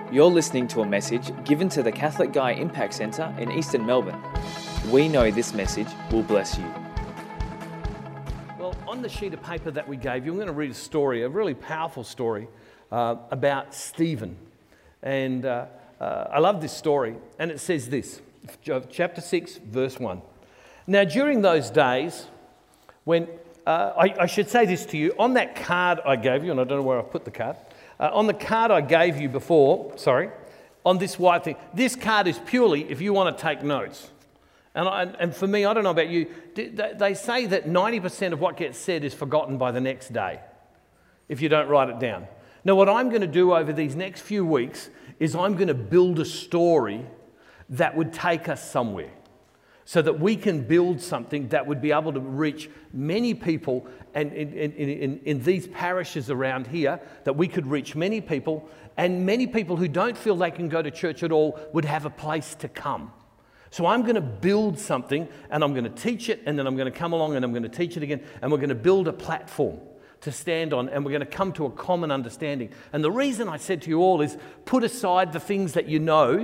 You're listening to a message given to the Catholic Guy Impact Centre in Eastern Melbourne. We know this message will bless you. Well, on the sheet of paper that we gave you, I'm going to read a story, a really powerful story about Stephen. And I love this story. And it says this, chapter 6, verse 1. Now, during those days, when I should say this to you, on that card I gave you, and I don't know where I put the card, on the card I gave you before, on this white thing, this card is purely if you want to take notes. And for me, I don't know about you, they say that 90% of what gets said is forgotten by the next day if you don't write it down. Now, what I'm going to do over these next few weeks is I'm going to build a story that would take us somewhere so that we can build something that would be able to reach many people, and in these parishes around here, that we could reach many people, and many people who don't feel they can go to church at all would have a place to come. So I'm going to build something, and I'm going to teach it, and then I'm going to come along and I'm going to teach it again, and we're going to build a platform to stand on, and we're going to come to a common understanding. And the reason I said to you all is put aside the things that you know,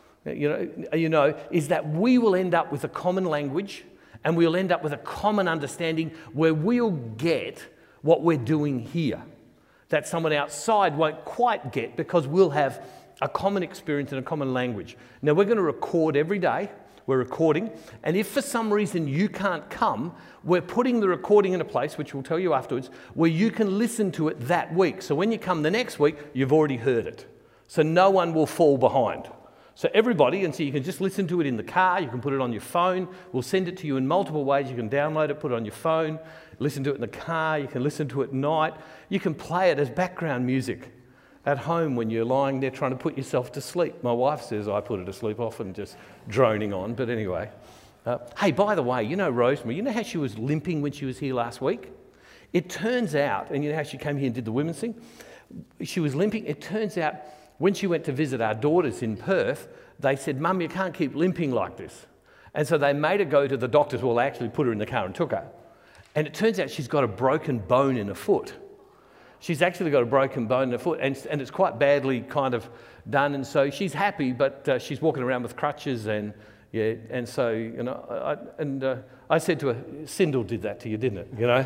is that we will end up with a common language, and we'll end up with a common understanding where we'll get what we're doing here that someone outside won't quite get, because we'll have a common experience and a common language. Now, we're going to record every day. We're recording, and if for some reason you can't come, we're putting the recording in a place, which we'll tell you afterwards, where you can listen to it that week. So when you come the next week, you've already heard it. So no one will fall behind. So everybody, and so you can just listen to it in the car, you can put it on your phone, we'll send it to you in multiple ways. You can download it, put it on your phone, listen to it in the car, you can listen to it at night, you can play it as background music at home when you're lying there trying to put yourself to sleep. My wife says I put her to sleep often just droning on, but anyway. Hey, by the way, you know Rosemary, you know how she was limping when she was here last week? It turns out, and you know how she came here and did the women's thing? She was limping. It turns out when she went to visit our daughters in Perth, they said, Mum, you can't keep limping like this. And so they made her go to the doctors. Well, they actually put her in the car and took her. And it turns out she's got a broken bone in her foot. She's actually got a broken bone in her foot, and it's quite badly kind of done. And so she's happy, but she's walking around with crutches, and so, you know, I said to her, Sindel did that to you, didn't it, you know?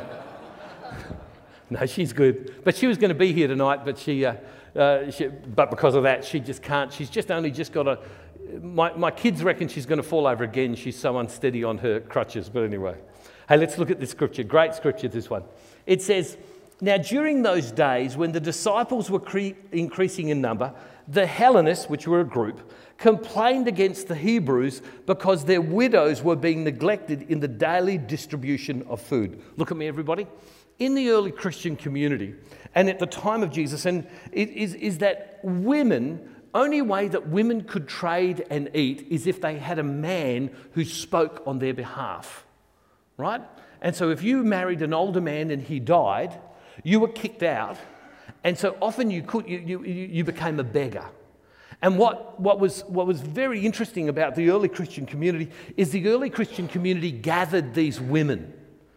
No, she's good. But she was going to be here tonight, but but because of that, she just can't. She's just only just got a... My kids reckon she's going to fall over again. She's so unsteady on her crutches. But anyway, hey, let's look at this scripture. Great scripture, this one. It says, now during those days when the disciples were increasing in number, the Hellenists, which were a group, complained against the Hebrews because their widows were being neglected in the daily distribution of food. Look at me, everybody. In the early Christian community, and at the time of Jesus, and it is that only way that women could trade and eat is if they had a man who spoke on their behalf, right? And so if you married an older man and he died, you were kicked out, and so often you became a beggar. And what was very interesting about the early Christian community is the early Christian community gathered these women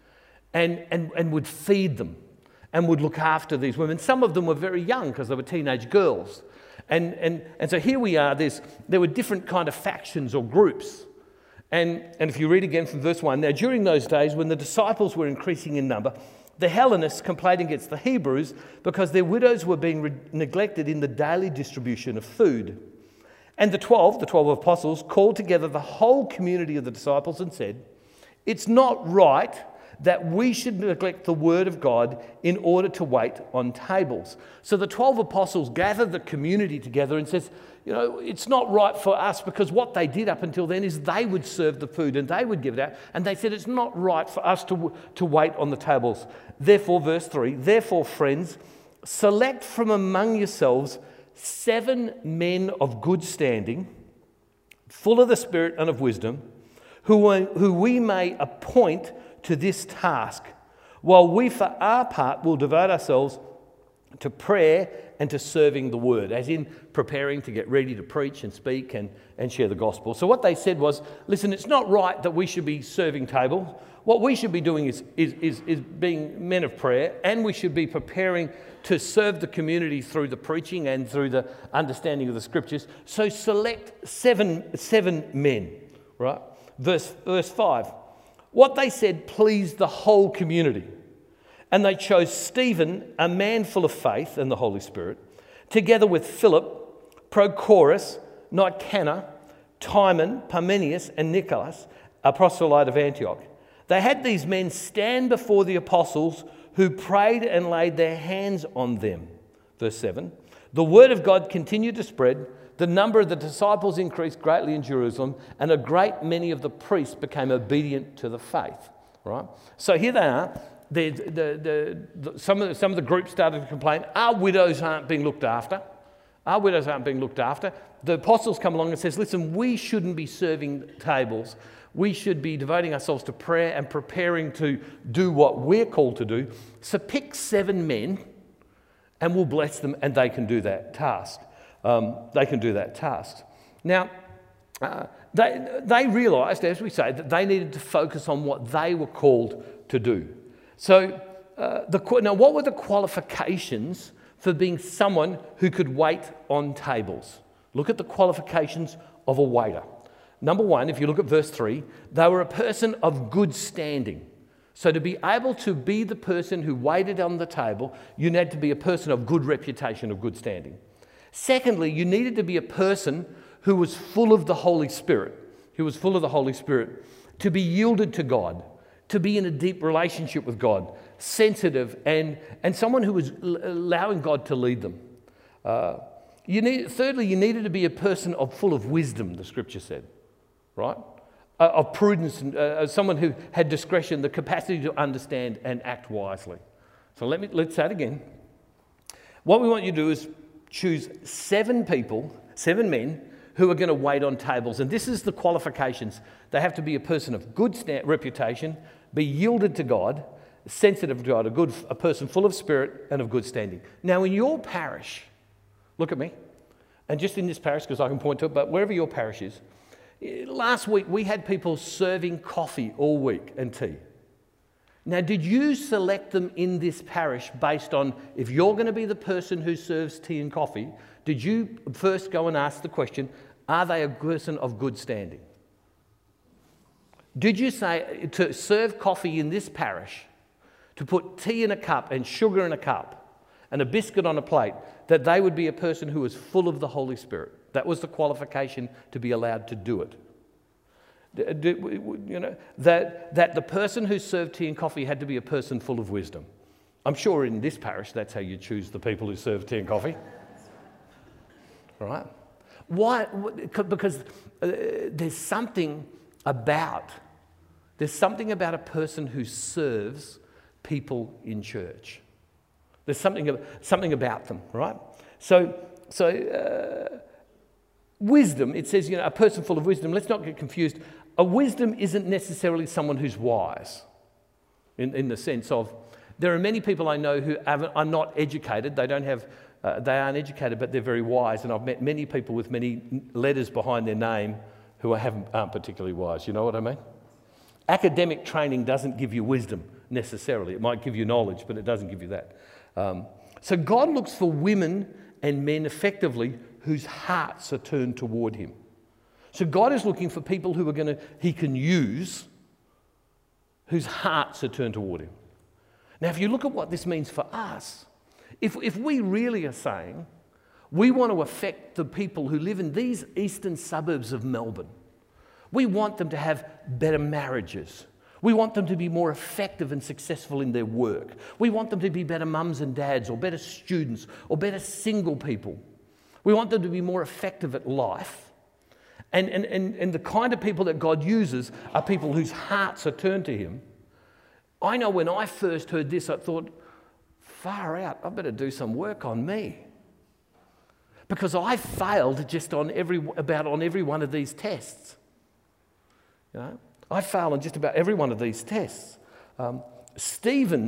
and would feed them and would look after these women. Some of them were very young because they were teenage girls. And so here we are, there were different kind of factions or groups. And if you read again from verse 1, now during those days when the disciples were increasing in number, the Hellenists complained against the Hebrews because their widows were being neglected in the daily distribution of food. And the 12 apostles called together the whole community of the disciples and said, it's not right that we should neglect the word of God in order to wait on tables. So the 12 apostles gathered the community together and says, you know, it's not right for us, because what they did up until then is they would serve the food and they would give it out. And they said it's not right for us to wait on the tables. Therefore, verse 3, therefore, friends, select from among yourselves 7 men of good standing, full of the Spirit and of wisdom, who we may appoint to this task, while we for our part will devote ourselves to prayer and to serving the word, as in preparing to get ready to preach and speak and share the gospel. So what they said was, listen, it's not right that we should be serving tables. What we should be doing is being men of prayer, and we should be preparing to serve the community through the preaching and through the understanding of the scriptures. So select seven men, right? Verse 5. What they said pleased the whole community. And they chose Stephen, a man full of faith and the Holy Spirit, together with Philip, Prochorus, Nicanor, Timon, Parmenius, and Nicholas, a proselyte of Antioch. They had these men stand before the apostles, who prayed and laid their hands on them. Verse 7. The word of God continued to spread. The number of the disciples increased greatly in Jerusalem, and a great many of the priests became obedient to the faith. Right? So here they are. Some of the groups started to complain, our widows aren't being looked after. Our widows aren't being looked after. The apostles come along and says, listen, we shouldn't be serving tables. We should be devoting ourselves to prayer and preparing to do what we're called to do. So pick 7 men and we'll bless them, and they can do that task. Now, they realised, as we say, that they needed to focus on what they were called to do. So now what were the qualifications for being someone who could wait on tables? Look at the qualifications of a waiter. Number 1, if you look at verse 3, they were a person of good standing. So to be able to be the person who waited on the table, you needed to be a person of good reputation, of good standing. Secondly, you needed to be a person who was full of the Holy Spirit, to be yielded to God, to be in a deep relationship with God, sensitive, and someone who was allowing God to lead them. Thirdly, you needed to be a person full of wisdom, the scripture said, right? Of prudence, and someone who had discretion, the capacity to understand and act wisely. So let's say it again. What we want you to do is choose 7 men who are going to wait on tables. And this is the qualifications. They have to be a person of good reputation, be yielded to God, sensitive to God, a person full of spirit and of good standing. Now in your parish, look at me, and just in this parish, because I can point to it, but wherever your parish is, last week we had people serving coffee all week and tea. Now, did you select them in this parish based on, if you're going to be the person who serves tea and coffee, did you first go and ask the question, are they a person of good standing? Did you say to serve coffee in this parish, to put tea in a cup and sugar in a cup and a biscuit on a plate, that they would be a person who was full of the Holy Spirit? That was the qualification to be allowed to do it. You know, that the person who served tea and coffee had to be a person full of wisdom. I'm sure in this parish that's how you choose the people who serve tea and coffee. Right? Why? Because there's something about a person who serves people in church. There's something about them, right? So wisdom, it says, a person full of wisdom. Let's not get confused. A wisdom isn't necessarily someone who's wise, in the sense of, there are many people I know who are not educated. They aren't educated, but they're very wise. And I've met many people with many letters behind their name who aren't particularly wise. You know what I mean? Academic training doesn't give you wisdom necessarily. It might give you knowledge, but it doesn't give you that. So God looks for women and men effectively whose hearts are turned toward him. So God is looking for people he can use, whose hearts are turned toward him. Now, if you look at what this means for us, if we really are saying we want to affect the people who live in these eastern suburbs of Melbourne, we want them to have better marriages. We want them to be more effective and successful in their work. We want them to be better mums and dads, or better students, or better single people. We want them to be more effective at life. And the kind of people that God uses are people whose hearts are turned to him. I know when I first heard this, I thought, far out, I better do some work on me. Because I failed just on every one of these tests. I failed on just about every one of these tests. Stephen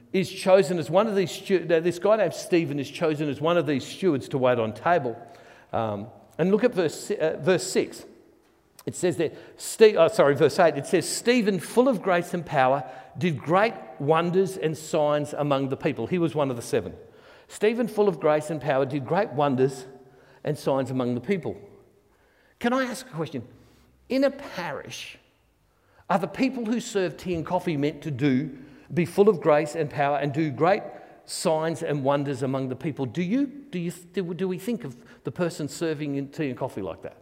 is chosen as one of these this guy named Stephen is chosen as one of these stewards to wait on table. And look at verse 6. It says there, verse 8, it says, Stephen, full of grace and power, did great wonders and signs among the people. He was one of the 7. Stephen, full of grace and power, did great wonders and signs among the people. Can I ask a question? In a parish, are the people who serve tea and coffee meant to be full of grace and power and do great signs and wonders among the people? Do we think of the person serving in tea and coffee like that?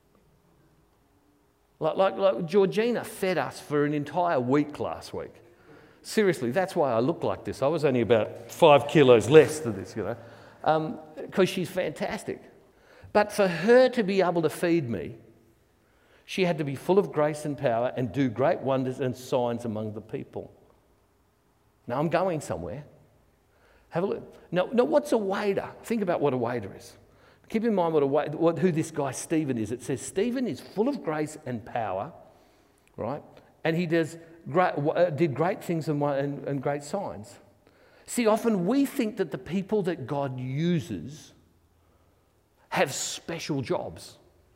Like Georgina fed us for an entire week last week. Seriously, that's why I look like this. I was only about 5 kilos less than this, because she's fantastic. But for her to be able to feed me, she had to be full of grace and power and do great wonders and signs among the people. Now, I'm going somewhere. Have a look. Now, what's a waiter? Think about what a waiter is. Keep in mind who this guy Stephen is. It says Stephen is full of grace and power, right? And he did great things and great signs. See, often we think that the people that God uses have special jobs.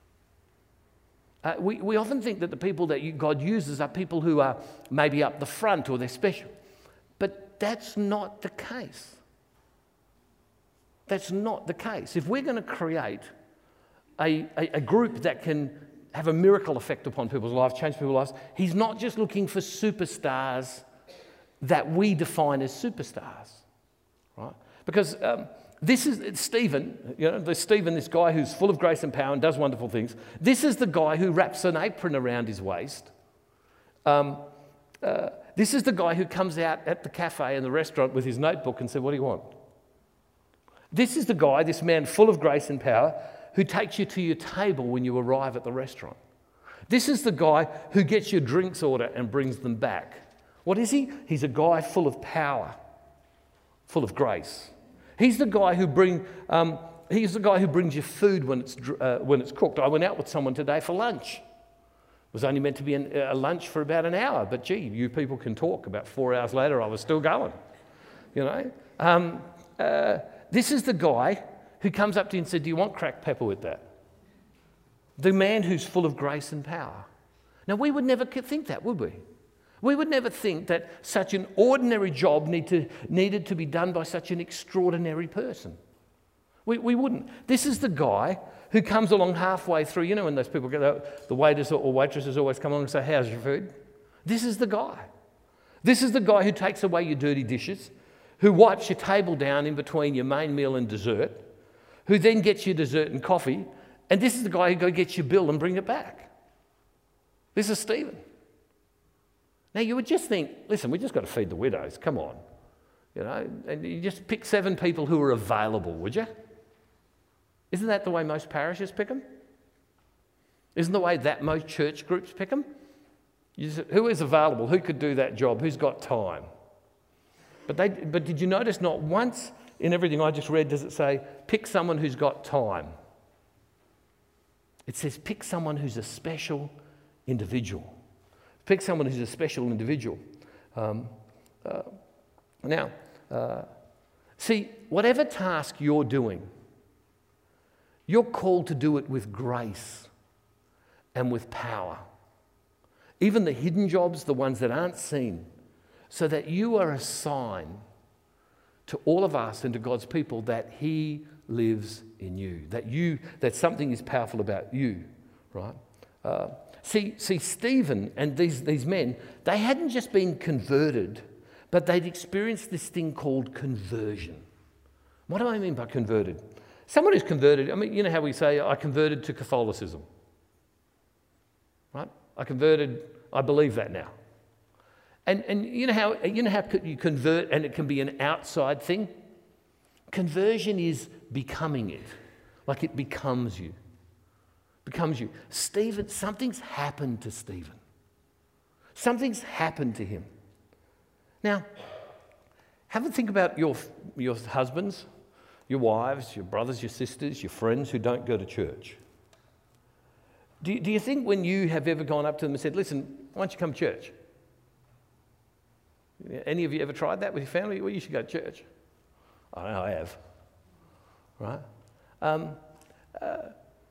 We often think that the people that God uses are people who are maybe up the front or they're special. But that's not the case. That's not the case. If we're going to create a group that can have a miracle effect upon people's lives, change people's lives, he's not just looking for superstars that we define as superstars, right? Because this is Stephen, this guy who's full of grace and power and does wonderful things. This is the guy who wraps an apron around his waist. This is the guy who comes out at the cafe and the restaurant with his notebook and said, "What do you want?" This is the guy, this man full of grace and power, who takes you to your table when you arrive at the restaurant. This is the guy who gets your drinks order and brings them back. What is he? He's a guy full of power, full of grace. He's the guy who brings you food when it's cooked. I went out with someone today for lunch. It was only meant to be a lunch for about an hour, but gee, you people can talk. About 4 hours later, I was still going. This is the guy who comes up to you and said, "Do you want cracked pepper with that?" The man who's full of grace and power. Now, we would never think that, would we? We would never think that such an ordinary job needed to be done by such an extraordinary person. We wouldn't. This is the guy who comes along halfway through. When those people get the waiters or waitresses always come along and say, "How's your food?" This is the guy. This is the guy who takes away your dirty dishes, who wipes your table down in between your main meal and dessert, who then gets you dessert and coffee, and this is the guy who go get your bill and bring it back. This is Stephen. Now, you would just think, listen, we just got to feed the widows, come on. And you just pick 7 people who are available, would you? Isn't that the way most parishes pick them? Isn't the way that most church groups pick them? Who is available? Who could do that job? Who's got time? But did you notice not once in everything I just read does it say, pick someone who's got time? It says, pick someone who's a special individual. Pick someone who's a special individual. See, whatever task you're doing, you're called to do it with grace and with power. Even the hidden jobs, the ones that aren't seen, so that you are a sign to all of us and to God's people that He lives in you, that something is powerful about you, right? See, Stephen and these men, they hadn't just been converted, but they'd experienced this thing called conversion. What do I mean by converted? Someone who's converted, you know how we say, I converted to Catholicism, right? I believe that now. And you know how you convert and it can be an outside thing? Conversion is becoming it. Like it becomes you. Stephen, something's happened to Stephen. Something's happened to him. Now, have a think about your husbands, your wives, your brothers, your sisters, your friends who don't go to church. Do you think when you have ever gone up to them and said, "Listen, why don't you come to church?" Any of you ever tried that with your family? Well, you should go to church. I know I have. Right?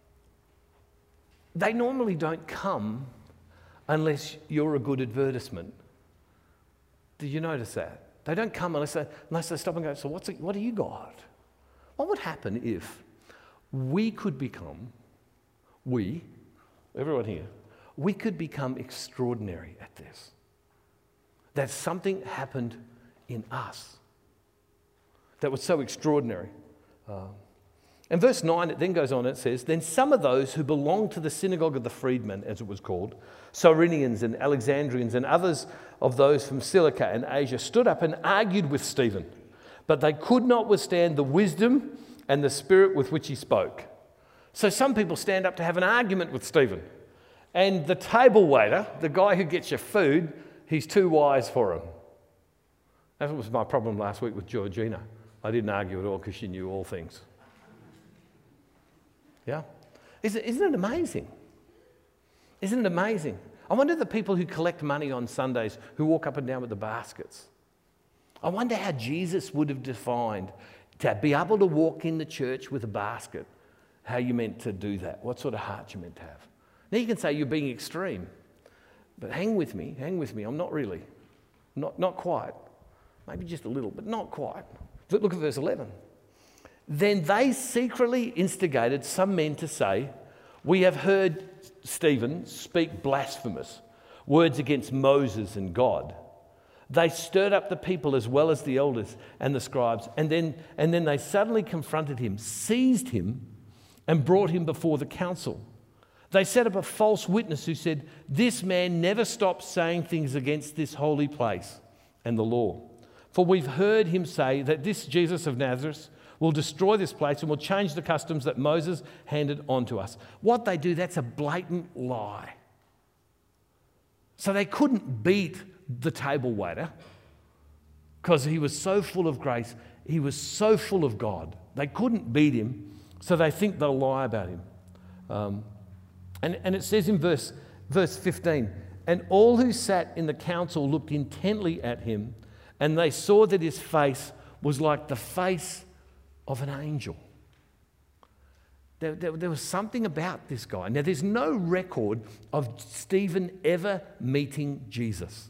They normally don't come unless you're a good advertisement. Did you notice that? They don't come unless they stop and go, so what do you got? What would happen if we could become, everyone here, we could become extraordinary at this? That something happened in us that was so extraordinary. And verse 9, it then goes on, it says, then some of those who belonged to the synagogue of the freedmen, as it was called, Cyrenians and Alexandrians and others of those from Cilicia and Asia, stood up and argued with Stephen, but they could not withstand the wisdom and the spirit with which he spoke. So some people stand up to have an argument with Stephen, and the table waiter, the guy who gets your food, he's too wise for him. That was my problem last week with Georgina. I didn't argue at all because she knew all things. Yeah? Isn't it amazing? Isn't it amazing? I wonder the people who collect money on Sundays, who walk up and down with the baskets. I wonder how Jesus would have defined to be able to walk in the church with a basket, how you meant to do that, what sort of heart you meant to have. Now you can say you're being extreme, but hang with me, I'm not really. Not quite. Maybe just a little, but not quite. Look at verse 11. Then they secretly instigated some men to say, we have heard Stephen speak blasphemous words against Moses and God. They stirred up the people as well as the elders and the scribes, and then they suddenly confronted him, seized him, and brought him before the council. They set up a false witness who said, this man never stops saying things against this holy place and the law. For we've heard him say that this Jesus of Nazareth will destroy this place and will change the customs that Moses handed on to us. What they do, that's a blatant lie. So they couldn't beat the table waiter because he was so full of grace, he was so full of God. They couldn't beat him, so they think they'll lie about him. And it says in verse 15, and all who sat in the council looked intently at him, and they saw that his face was like the face of an angel. There was something about this guy. Now, there's no record of Stephen ever meeting Jesus.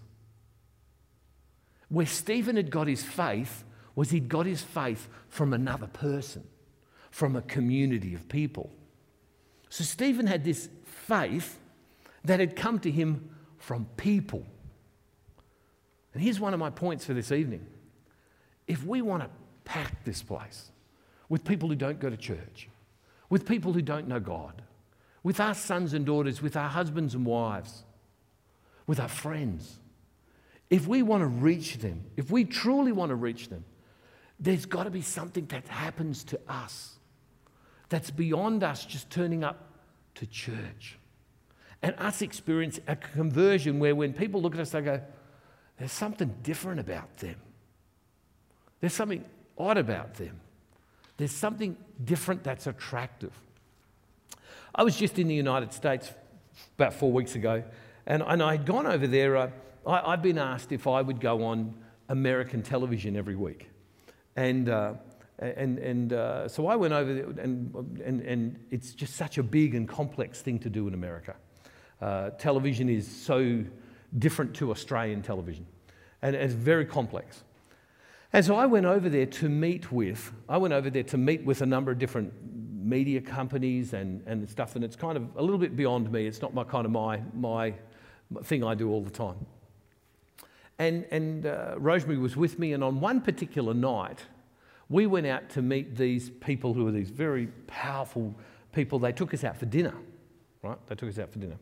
Where Stephen had got his faith was he'd got his faith from another person, from a community of people. So Stephen had this faith that had come to him from people. And here's one of my points for this evening. If we want to pack this place with people who don't go to church, with people who don't know God, with our sons and daughters, with our husbands and wives, with our friends, if we want to reach them, if we truly want to reach them, there's got to be something that happens to us that's beyond us just turning up to church and us experience a conversion where when people look at us, they go, there's something different about them. There's something odd about them. There's something different that's attractive. I was just in the United States about 4 weeks ago, and I had gone over there. I'd been asked if I would go on American television every week. And so I went over there, and it's just such a big and complex thing to do in America. Television is so different to Australian television, and it's very complex. And so I went over there to meet with a number of different media companies and stuff, and it's kind of a little bit beyond me. It's not my thing I do all the time. And Rosemary was with me, and on one particular night, we went out to meet these people who are these very powerful people. They took us out for dinner, right? They took us out for dinner.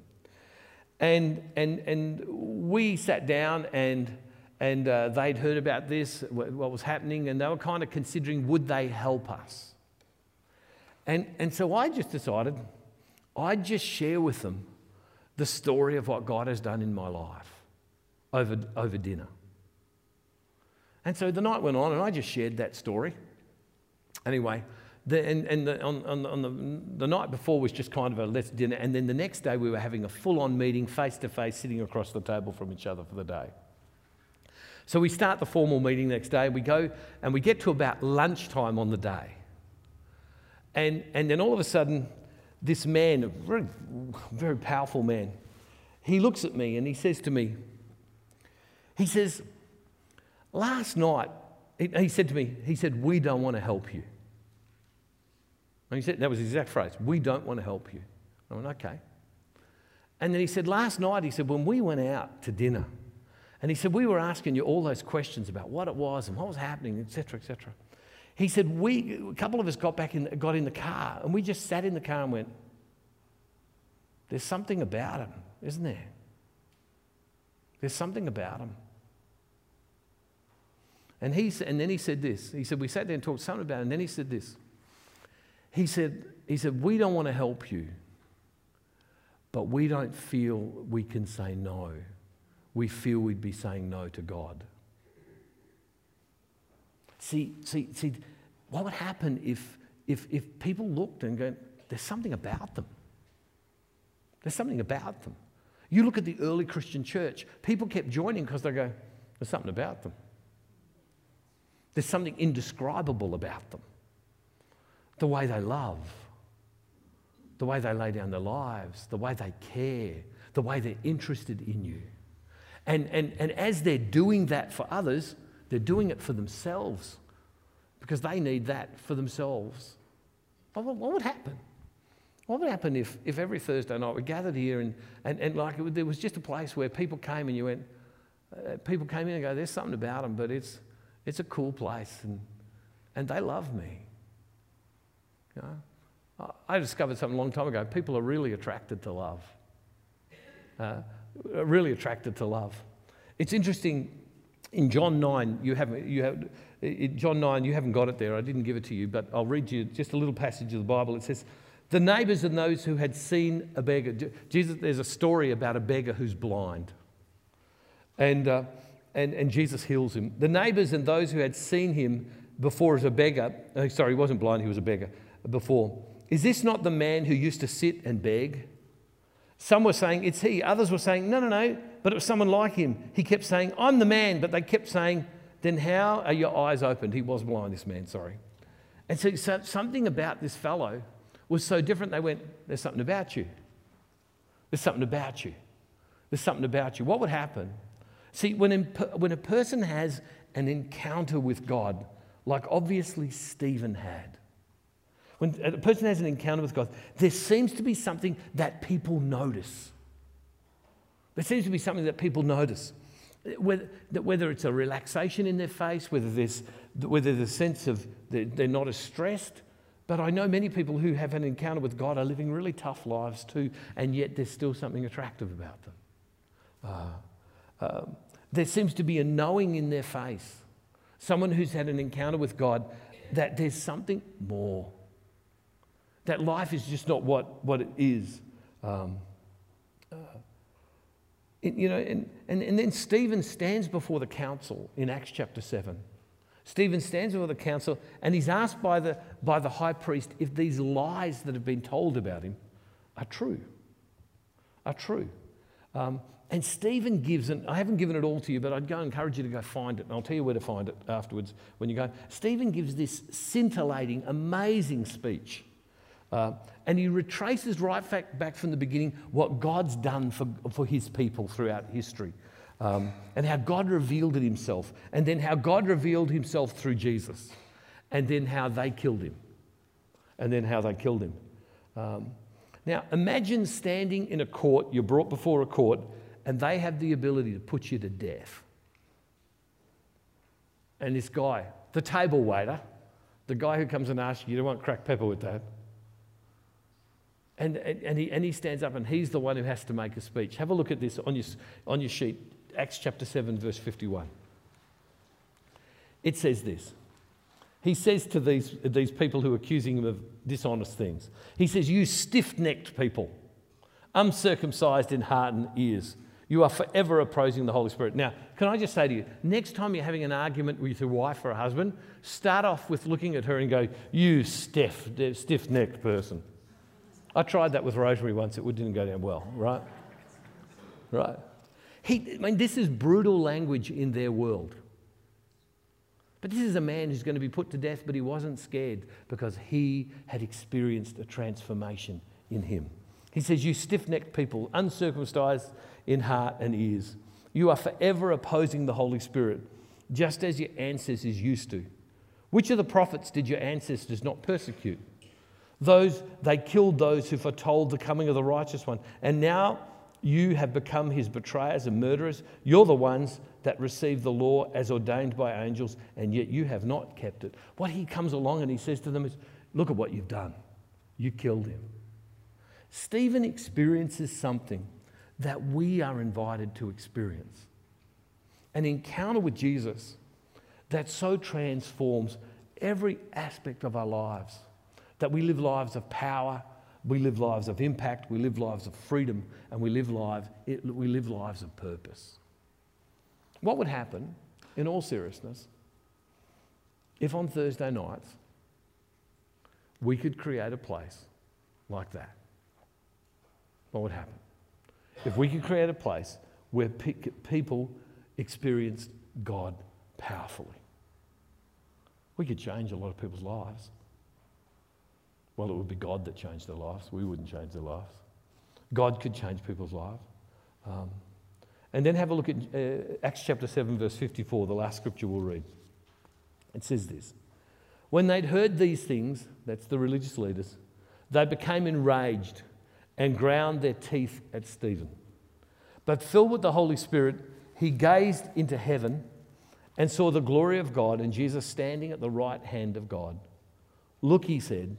And we sat down and they'd heard about this, what was happening, and they were kind of considering, would they help us? And so I just decided I'd just share with them the story of what God has done in my life over dinner. And so the night went on, and I just shared that story. Anyway, the night before was just kind of a let's dinner, and then the next day we were having a full-on meeting, face-to-face, sitting across the table from each other for the day. So we start the formal meeting next day. We go and we get to about lunchtime on the day. And then all of a sudden, this man, a very, very powerful man, he looks at me and he says to me, he says, last night, he said to me, he said, we don't want to help you. And he said, that was his exact phrase, we don't want to help you. I went, okay. And then he said, last night, he said, when we went out to dinner, and he said, we were asking you all those questions about what it was and what was happening, etc., etc. He said, a couple of us got in the car, and we just sat in the car and went, there's something about him, isn't there? There's something about him. And then he said this. He said, we sat there and talked something about it, and then he said this. He said, we don't want to help you, but we don't feel we can say no. We feel we'd be saying no to God. See, what would happen if people looked and go, there's something about them. There's something about them. You look at the early Christian church, people kept joining because they go, there's something about them. There's something indescribable about them. The way they love, the way they lay down their lives, the way they care, the way they're interested in you. And as they're doing that for others, they're doing it for themselves because they need that for themselves. What would happen? What would happen if every Thursday night we gathered here and like there was just a place where people came and you went, people came in and go, there's something about them, but it's a cool place and they love me. You know? I discovered something a long time ago. People are really attracted to love. Really attracted to love. It's interesting. In John 9, you haven't got it there. I didn't give it to you, but I'll read you just a little passage of the Bible. It says, the neighbours and those who had seen a beggar. There's a story about a beggar who's blind, and Jesus heals him. The neighbours and those who had seen him before as a beggar. Sorry, he wasn't blind. He was a beggar before. Is this not the man who used to sit and beg? Some were saying, it's he. Others were saying, no, but it was someone like him. He kept saying, I'm the man. But they kept saying, then how are your eyes opened? He was blind, this man, sorry. And so something about this fellow was so different. They went, there's something about you. There's something about you. There's something about you. What would happen? See, when a person has an encounter with God, like obviously Stephen had, when a person has an encounter with God, there seems to be something that people notice. There seems to be something that people notice. Whether it's a relaxation in their face, whether there's a sense of they're not as stressed. But I know many people who have an encounter with God are living really tough lives too, and yet there's still something attractive about them. There seems to be a knowing in their face. Someone who's had an encounter with God, that there's something more. That life is just not what it is. And then Stephen stands before the council in Acts chapter 7. Stephen stands before the council and he's asked by the high priest if these lies that have been told about him are true. And Stephen gives, and I haven't given it all to you, but I'd go encourage you to go find it, and I'll tell you where to find it afterwards when you go. Stephen gives this scintillating, amazing speech. And he retraces right back from the beginning what God's done for his people throughout history. And how God revealed it himself. And then how God revealed himself through Jesus. And then how they killed him. Now, imagine standing in a court, you're brought before a court, and they have the ability to put you to death. And this guy, the table waiter, the guy who comes and asks you, do want cracked pepper with that? And he stands up and he's the one who has to make a speech. Have a look at this on your sheet, Acts chapter 7, verse 51. It says this. He says to these people who are accusing him of dishonest things, he says, you stiff-necked people, uncircumcised in heart and ears, you are forever opposing the Holy Spirit. Now, can I just say to you, next time you're having an argument with your wife or a husband, start off with looking at her and go, you stiff-necked person. I tried that with Rosemary once. It didn't go down well, right? This is brutal language in their world. But this is a man who's going to be put to death, but he wasn't scared because he had experienced a transformation in him. He says, "You stiff-necked people, uncircumcised in heart and ears, you are forever opposing the Holy Spirit, just as your ancestors used to. Which of the prophets did your ancestors not persecute? They killed those who foretold the coming of the righteous one. And now you have become his betrayers and murderers. You're the ones that received the law as ordained by angels, and yet you have not kept it." What he comes along and he says to them is, look at what you've done. You killed him. Stephen experiences something that we are invited to experience. An encounter with Jesus that so transforms every aspect of our lives, that we live lives of power, we live lives of impact, we live lives of freedom, and we live lives of purpose. What would happen, in all seriousness, if on Thursday nights we could create a place like that? What would happen? If we could create a place where people experienced God powerfully, we could change a lot of people's lives. Well, it would be God that changed their lives. We wouldn't change their lives. God could change people's lives. And then have a look at Acts chapter 7, verse 54, the last scripture we'll read. It says this: "When they'd heard these things," that's the religious leaders, "they became enraged and ground their teeth at Stephen. But filled with the Holy Spirit, he gazed into heaven and saw the glory of God and Jesus standing at the right hand of God. 'Look,' he said,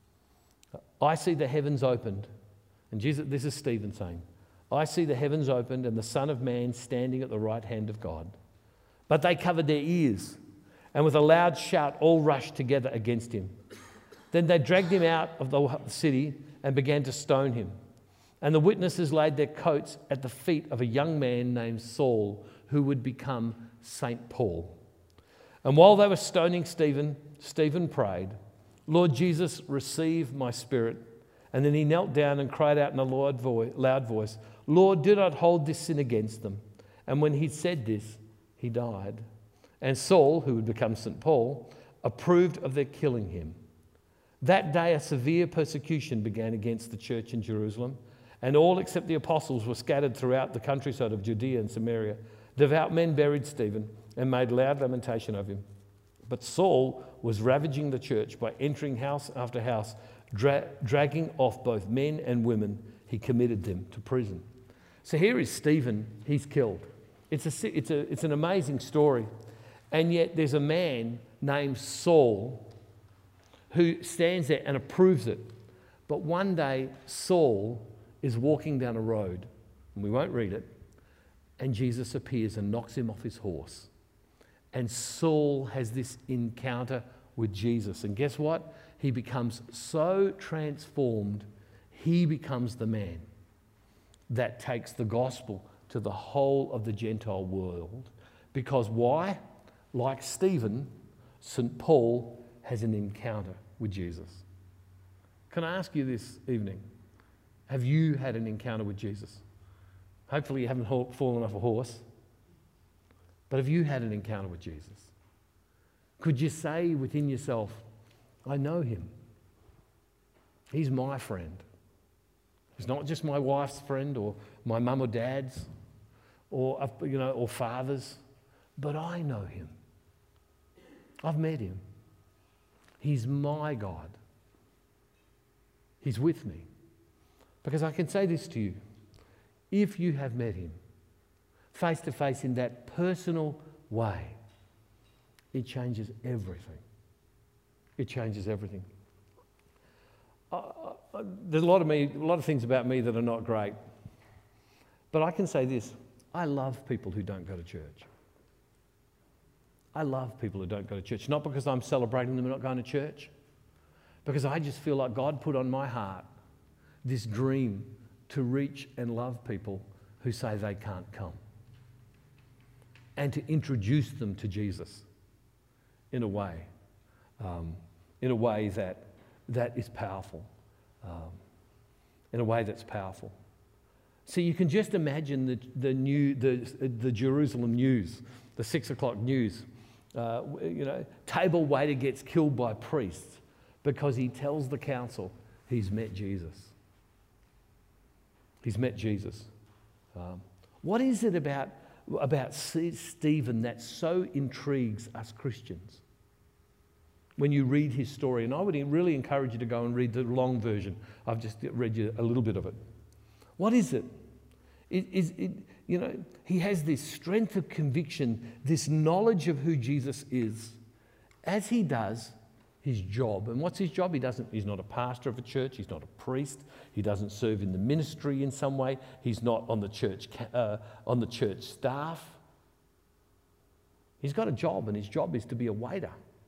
'I see the heavens opened.'" And Jesus, this is Stephen saying, "I see the heavens opened and the Son of Man standing at the right hand of God." But they covered their ears, and with a loud shout all rushed together against him. Then they dragged him out of the city and began to stone him. And the witnesses laid their coats at the feet of a young man named Saul, who would become St. Paul. And while they were stoning Stephen, Stephen prayed, "Lord Jesus, receive my spirit." And then he knelt down and cried out in a loud voice, "Lord, do not hold this sin against them." And when he said this, he died. And Saul, who would become St. Paul, approved of their killing him. That day a severe persecution began against the church in Jerusalem, and all except the apostles were scattered throughout the countryside of Judea and Samaria. Devout men buried Stephen and made loud lamentation of him. But Saul was ravaging the church by entering house after house, dragging off both men and women. He committed them to prison. So here is Stephen, he's killed. It's an amazing story. And yet there's a man named Saul who stands there and approves it. But one day Saul is walking down a road, and we won't read it, and Jesus appears and knocks him off his horse. And Saul has this encounter with Jesus. And guess what? He becomes so transformed, he becomes the man that takes the gospel to the whole of the Gentile world. Because why? Like Stephen, St. Paul has an encounter with Jesus. Can I ask you this evening, have you had an encounter with Jesus? Hopefully you haven't fallen off a horse, but have you had an encounter with Jesus? Could you say within yourself, I know him. He's my friend. He's not just my wife's friend or my mum or dad's or father's, but I know him. I've met him. He's my God. He's with me. Because I can say this to you, if you have met him face to face in that personal way, it changes everything. It changes everything. There's a lot of things about me that are not great. But I can say this, I love people who don't go to church. I love people who don't go to church, not because I'm celebrating them not going to church, because I just feel like God put on my heart this dream to reach and love people who say they can't come, and to introduce them to Jesus in a way that is powerful, in a way that's powerful. So you can just imagine the Jerusalem news, the 6 o'clock news. Table waiter gets killed by priests because he tells the council he's met Jesus. He's met Jesus. What is it about Stephen that so intrigues us Christians? When you read his story, and I would really encourage you to go and read the long version. I've just read you a little bit of it. What is it? He has this strength of conviction, this knowledge of who Jesus is, as he does his job. And what's his job? He's not a pastor of a church. He's not a priest. He doesn't serve in the ministry in some way. He's not on the church staff. He's got a job, and his job is to be a waiter.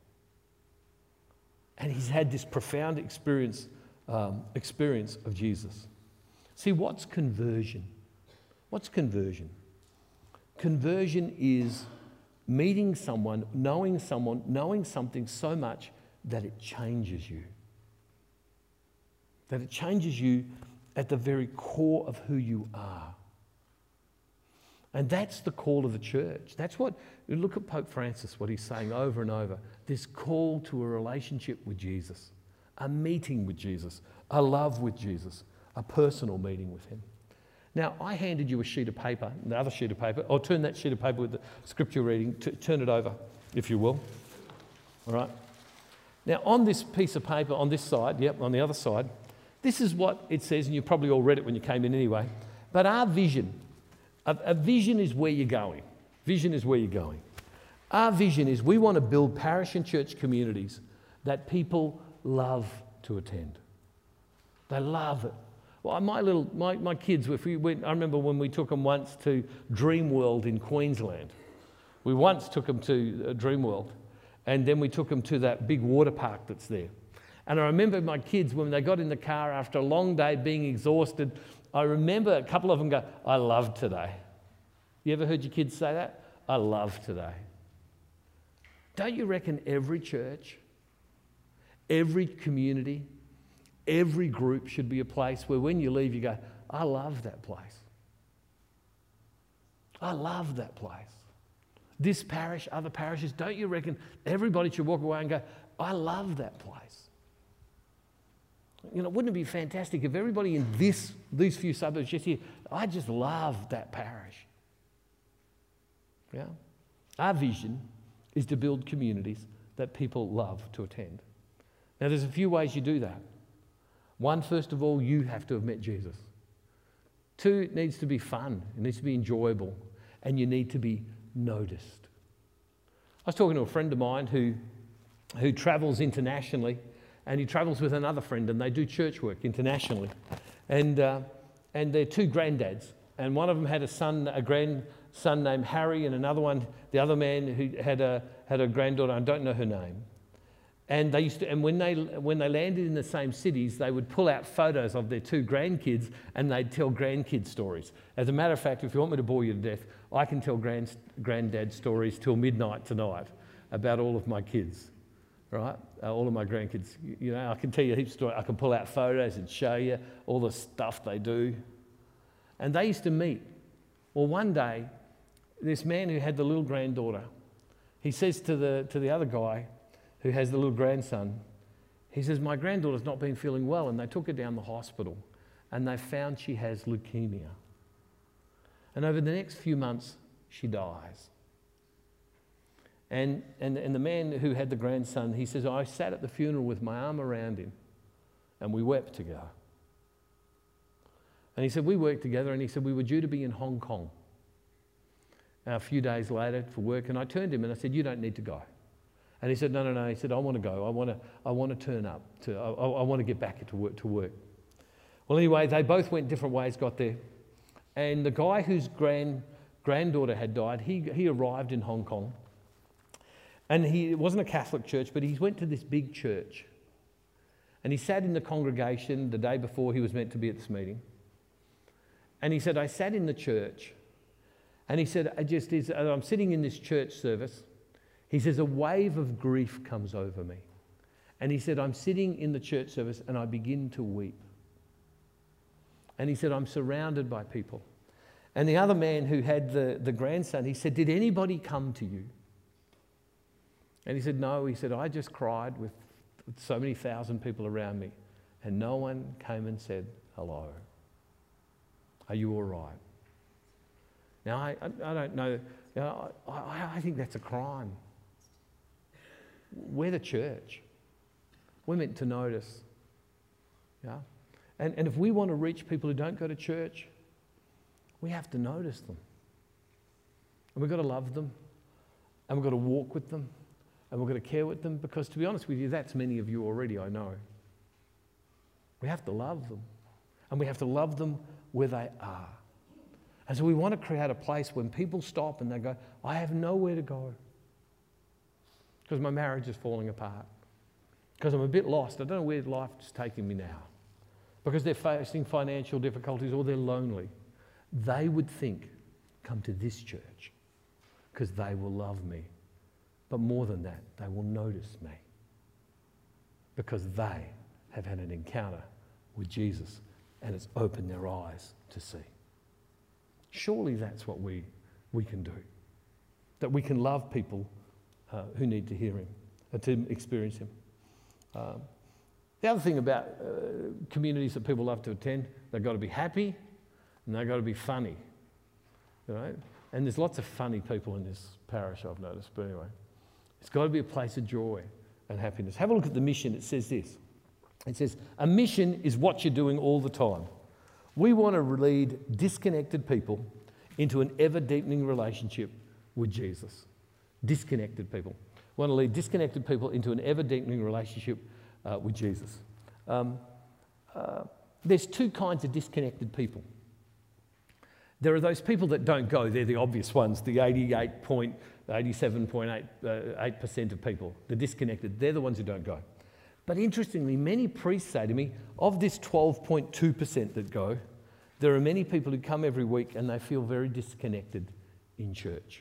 And he's had this profound experience of Jesus. See, what's conversion? What's conversion? Conversion is meeting someone, knowing something so much that it changes you. That it changes you at the very core of who you are. And that's the call of the church. That's what, look at Pope Francis, what he's saying over and over. This call to a relationship with Jesus, a meeting with Jesus, a love with Jesus, a personal meeting with him. Now, I handed you a sheet of paper, the other sheet of paper. Or turn that sheet of paper with the scripture reading, turn it over, if you will. All right? Now, on this piece of paper, on this side, on the other side, this is what it says, and you probably all read it when you came in anyway. But our vision, a vision is where you're going. Vision is where you're going. Our vision is we want to build parish and church communities that people love to attend. They love it. Well, my kids, if we went, I remember when we took them once to Dreamworld in Queensland. We once took them to Dreamworld, and then we took them to that big water park that's there. And I remember my kids, when they got in the car after a long day being exhausted, I remember a couple of them go, "I love today." You ever heard your kids say that? "I love today." Don't you reckon every church, every community, every group should be a place where when you leave you go, "I love that place. I love that place." This parish, other parishes, don't you reckon everybody should walk away and go, "I love that place"? Wouldn't it be fantastic if everybody in these few suburbs just here, "I just love that parish"? Yeah. Our vision is to build communities that people love to attend. Now, there's a few ways you do that. One, first of all, you have to have met Jesus. Two, it needs to be fun. It needs to be enjoyable. And you need to be noticed. I was talking to a friend of mine who travels internationally, and he travels with another friend, and they do church work internationally. And they're two granddads. And one of them had a grandson named Harry, and another one, the other man who had a granddaughter, I don't know her name. And they used to, and when they landed in the same cities, they would pull out photos of their two grandkids, and they'd tell grandkid stories. As a matter of fact, if you want me to bore you to death, I can tell granddad stories till midnight tonight about all of my kids, right? All of my grandkids. I can tell you heaps of stories. I can pull out photos and show you all the stuff they do. And they used to meet. Well, one day, this man who had the little granddaughter, he says to the other guy who has the little grandson, he says, "My granddaughter's not been feeling well," and they took her down the hospital, and they found she has leukemia. And over the next few months, she dies. And the man who had the grandson, he says, "I sat at the funeral with my arm around him, and we wept together." And he said, "We worked together," and he said, "We were due to be in Hong Kong a few days later for work, and I turned to him and I said, 'You don't need to go.' And he said, No. He said, "I want to go. I want to turn up. I want to get back to work. Well, anyway, they both went different ways, got there. And the guy whose granddaughter had died, he arrived in Hong Kong. And it wasn't a Catholic church, but he went to this big church. And he sat in the congregation the day before he was meant to be at this meeting. And he said, "I sat in the church." And he said, I'm sitting in this church service. He says, "A wave of grief comes over me." And he said, "I'm sitting in the church service and I begin to weep." And he said, I'm surrounded by people. And the other man who had the grandson, he said, did anybody come to you? And he said, no. He said, I just cried with so many thousand people around me, and no one came and said, hello. Are you all right? Now, I don't know. You know, I think that's a crime. We're the church. We're meant to notice. Yeah? And if we want to reach people who don't go to church, we have to notice them. And we've got to love them. And we've got to walk with them. And we've got to care with them. Because to be honest with you, that's many of you already, I know. We have to love them. And we have to love them where they are. And so we want to create a place when people stop and they go, I have nowhere to go. Because my marriage is falling apart. Because I'm a bit lost. I don't know where life is taking me now. Because they're facing financial difficulties or they're lonely. They would think, come to this church because they will love me. But more than that, they will notice me because they have had an encounter with Jesus and it's opened their eyes to see. Surely that's what we can do. That we can love people who need to hear him, to experience him. The other thing about communities that people love to attend, they've got to be happy and they've got to be funny. You know? And there's lots of funny people in this parish, I've noticed. But anyway, it's got to be a place of joy and happiness. Have a look at the mission. It says this. It says, a mission is what you're doing all the time. We want to lead disconnected people into an ever-deepening relationship with Jesus. Disconnected people. We want to lead disconnected people into an ever-deepening relationship with Jesus. There's two kinds of disconnected people. There are those people that don't go. They're the obvious ones, the 87.8% of people. The disconnected, they're the ones who don't go. But interestingly, many priests say to me, of this 12.2% that go, there are many people who come every week and they feel very disconnected in church.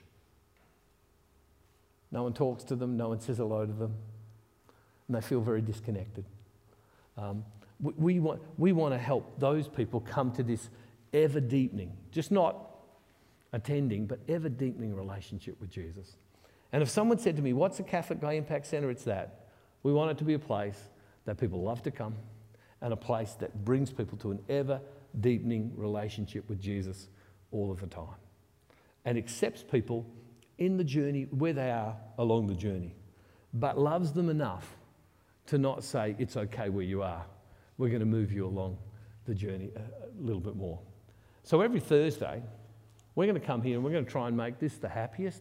No one talks to them, no one says hello to them, and they feel very disconnected. We want to help those people come to this ever-deepening, just not attending, but ever-deepening relationship with Jesus. And if someone said to me, what's the Catholic Guy Impact Centre? It's that. We want it to be a place that people love to come and a place that brings people to an ever-deepening relationship with Jesus all of the time and accepts people in the journey where they are along the journey, but loves them enough to not say, it's okay where you are. We're going to move you along the journey a little bit more. So every Thursday, we're going to come here and we're going to try and make this the happiest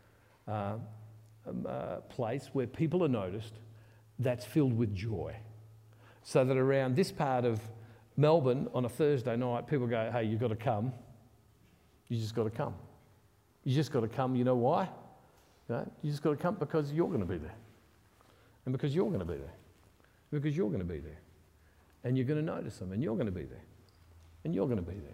place where people are noticed that's filled with joy. So that around this part of Melbourne on a Thursday night, people go, hey, you've got to come. You just got to come. You just got to come. You know why? You just got to come because you're going to be there. And because you're going to be there. Because you're going to be there. And you're going to notice them. And you're going to be there. And you're going to be there.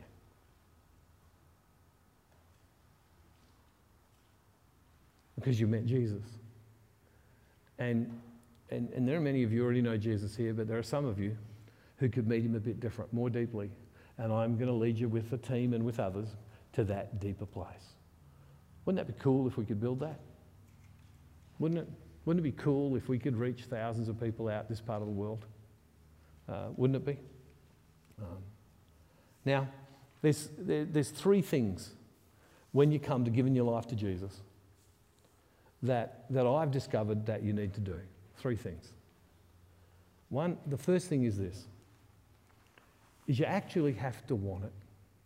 Because you met Jesus. And there are many of you who already know Jesus here, but there are some of you who could meet him a bit different, more deeply. And I'm going to lead you with the team and with others to that deeper place. Wouldn't that be cool if we could build that? Wouldn't it? Wouldn't it be cool if we could reach thousands of people out this part of the world? Wouldn't it be? Now, there's three things when you come to giving your life to Jesus that I've discovered that you need to do. Three things. One, the first thing is this, is you actually have to want it.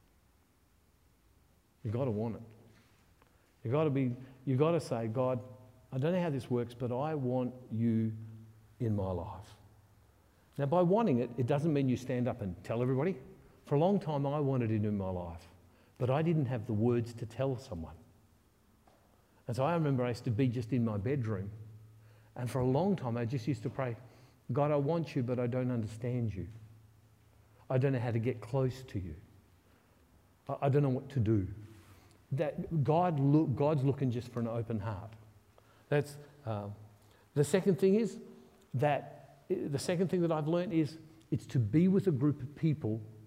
You've got to want it. You've got to say, God, I don't know how this works, but I want you in my life. Now, by wanting it, it doesn't mean you stand up and tell everybody. For a long time, I wanted it in my life, but I didn't have the words to tell someone. And so I remember I used to be just in my bedroom, and for a long time, I just used to pray, God, I want you, but I don't understand you. I don't know how to get close to you. I don't know what to do. That God's looking just for an open heart. That's the second thing is that the second thing that I've learned is it's to be with a group of people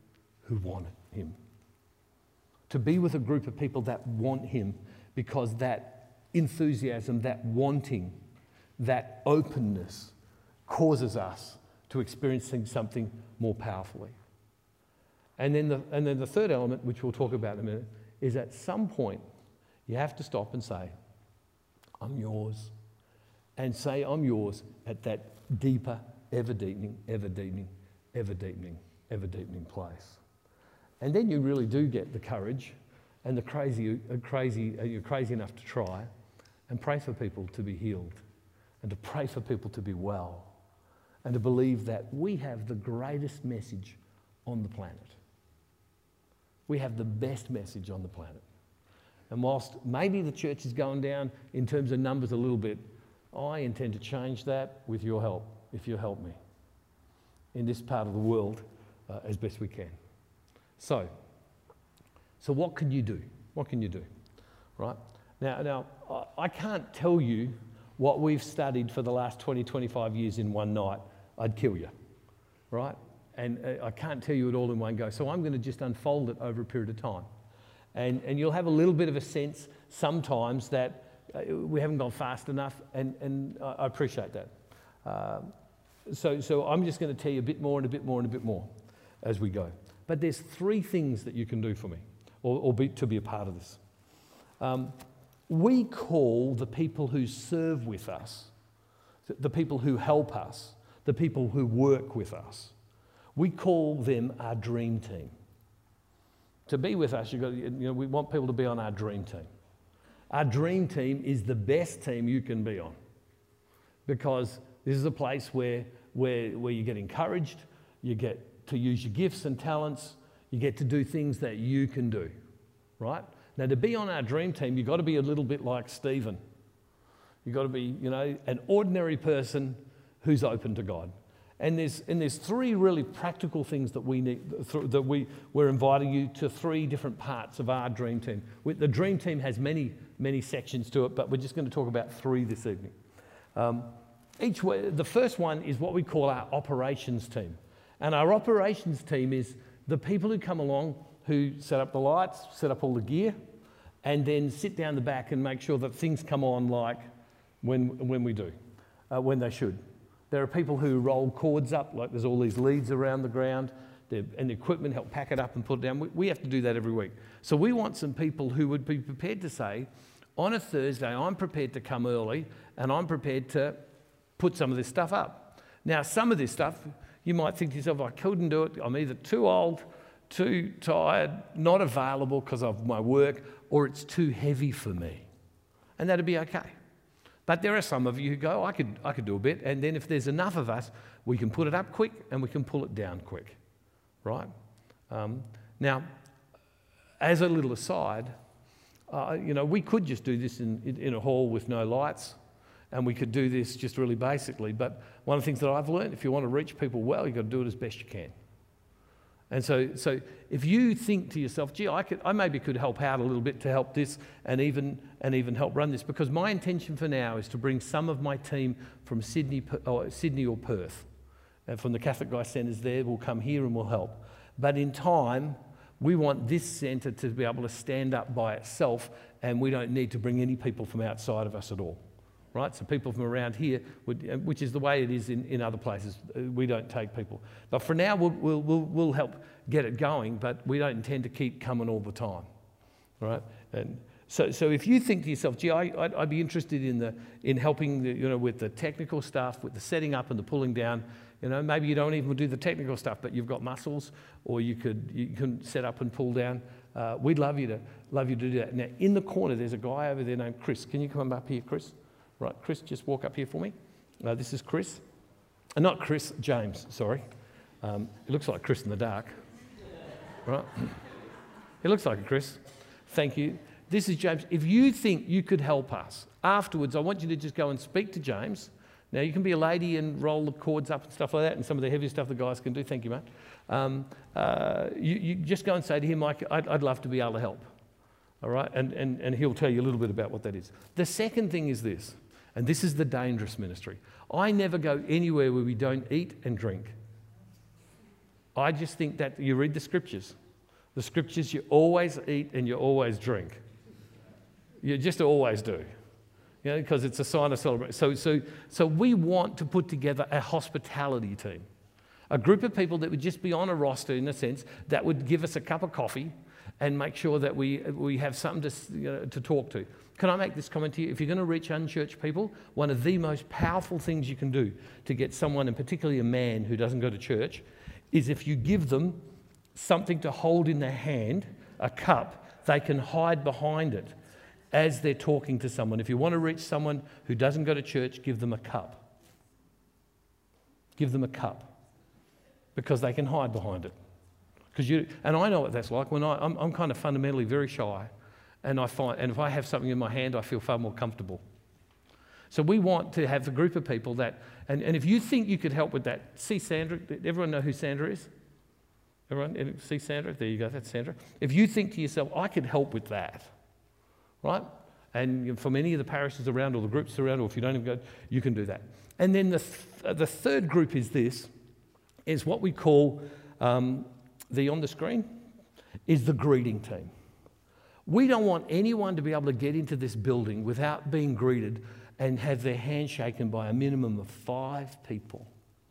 who want him. To be with a group of people that want him, because that enthusiasm, that wanting, that openness causes us to experiencing something more powerfully. And then the third element, which we'll talk about in a minute, is at some point you have to stop and say, I'm yours. And say I'm yours at that deeper, ever deepening, ever deepening, ever deepening, ever deepening place. And then you really do get the courage and you're crazy enough to try and pray for people to be healed and to pray for people to be well and to believe that we have the greatest message on the planet. We have the best message on the planet. And whilst maybe the church is going down in terms of numbers a little bit, I intend to change that with your help, if you help me, in this part of the world as best we can. So what can you do? What can you do? Right? Now, I can't tell you what we've studied for the last 20, 25 years in one night. I'd kill you, right? And I can't tell you it all in one go. So I'm going to just unfold it over a period of time. And you'll have a little bit of a sense sometimes that we haven't gone fast enough, and I appreciate that. So I'm just going to tell you a bit more and a bit more and a bit more as we go. But there's three things that you can do for me, to be a part of this. We call the people who serve with us, the people who help us, the people who work with us, we call them our dream team. To be with us, we want people to be on our dream team. Our dream team is the best team you can be on, because this is a place where you get encouraged, you get to use your gifts and talents, you get to do things that you can do, right? Now, to be on our dream team, you've got to be a little bit like Stephen. You've got to be, an ordinary person who's open to God. And there's three really practical things that we need, that we're inviting you to three different parts of our dream team. The dream team has many sections to it, but we're just going to talk about three this evening. The first one is what we call our operations team. And our operations team is the people who come along who set up the lights, set up all the gear, and then sit down the back and make sure that things come on like when we do, when they should. There are people who roll cords up, like there's all these leads around the ground, and the equipment help pack it up and put it down. We have to do that every week. So we want some people who would be prepared to say, on a Thursday, I'm prepared to come early and I'm prepared to put some of this stuff up. Now, some of this stuff, you might think to yourself, I couldn't do it. I'm either too old, too tired, not available because of my work, or it's too heavy for me. And that'd be okay. But there are some of you who go, I could do a bit, and then if there's enough of us, we can put it up quick and we can pull it down quick, right? Now, as a little aside, we could just do this in a hall with no lights, and we could do this just really basically, but one of the things that I've learned, if you want to reach people well, you've got to do it as best you can. And so if you think to yourself, gee, I maybe could help out a little bit to help this and even help run this, because my intention for now is to bring some of my team from Sydney or Perth. And from the Catholic Guy Centres there, we'll come here and we'll help. But in time, we want this centre to be able to stand up by itself, and we don't need to bring any people from outside of us at all. Right, so people from around here, which is the way it is in other places, we don't take people. But for now, we'll help get it going, but we don't intend to keep coming all the time, right? And so if you think to yourself, gee, I'd be interested in helping with the technical stuff, with the setting up and the pulling down. Maybe you don't even do the technical stuff, but you've got muscles, or you can set up and pull down. We'd love you to do that. Now, in the corner, there's a guy over there named Chris. Can you come up here, Chris? Right, Chris, just walk up here for me. This is Chris. Not Chris, James, sorry. It looks like Chris in the dark. Right? It looks like a Chris. Thank you. This is James. If you think you could help us, afterwards I want you to just go and speak to James. Now, you can be a lady and roll the cords up and stuff like that, and some of the heavier stuff the guys can do. Thank you, mate. You just go and say to him, I'd love to be able to help. All right? And he'll tell you a little bit about what that is. The second thing is this. And this is the dangerous ministry. I never go anywhere where we don't eat and drink. I just think that you read the scriptures. The scriptures, you always eat and you always drink. You just always do. Because it's a sign of celebration. So we want to put together a hospitality team. A group of people that would just be on a roster, in a sense, that would give us a cup of coffee and make sure that we have something to talk to. Can I make this comment to you? If you're going to reach unchurched people, one of the most powerful things you can do to get someone, and particularly a man who doesn't go to church, is if you give them something to hold in their hand, a cup, they can hide behind it as they're talking to someone. If you want to reach someone who doesn't go to church, give them a cup. Give them a cup, because they can hide behind it. And I know what that's like. When I'm kind of fundamentally very shy, and if I have something in my hand, I feel far more comfortable. So we want to have a group of people that, and if you think you could help with that, see Sandra. Everyone know who Sandra is? Everyone see Sandra? There you go, that's Sandra. If you think to yourself, I could help with that, right? And for many of the parishes around, or the groups around, or if you don't even go, you can do that. And then the third group is what we call, on the screen, is the greeting team. We don't want anyone to be able to get into this building without being greeted and have their hand shaken by a minimum of 5 people.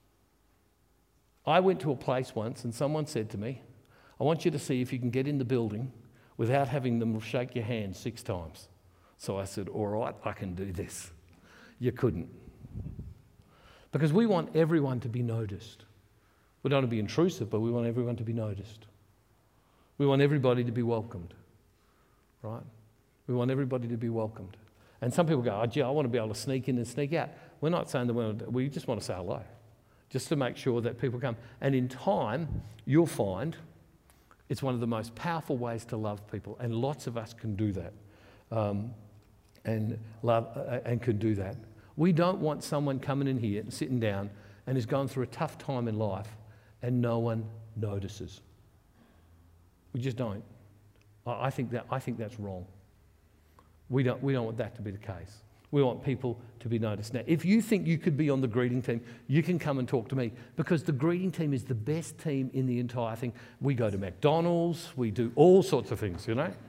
I went to a place once and someone said to me, I want you to see if you can get in the building without having them shake your hand 6 times. So I said, all right, I can do this. You couldn't. Because we want everyone to be noticed. We don't want to be intrusive, but we want everyone to be noticed. We want everybody to be welcomed, right? We want everybody to be welcomed. And some people go, oh, gee, I want to be able to sneak in and sneak out. We're not saying that we just want to say hello, just to make sure that people come. And in time, you'll find it's one of the most powerful ways to love people, and lots of us can do that, and can do that. We don't want someone coming in here and sitting down and is going through a tough time in life and no one notices. We just don't. I think that's wrong. We don't want that to be the case. We want people to be noticed. Now, if you think you could be on the greeting team, you can come and talk to me, because the greeting team is the best team in the entire thing. We go to McDonald's, we do all sorts of things,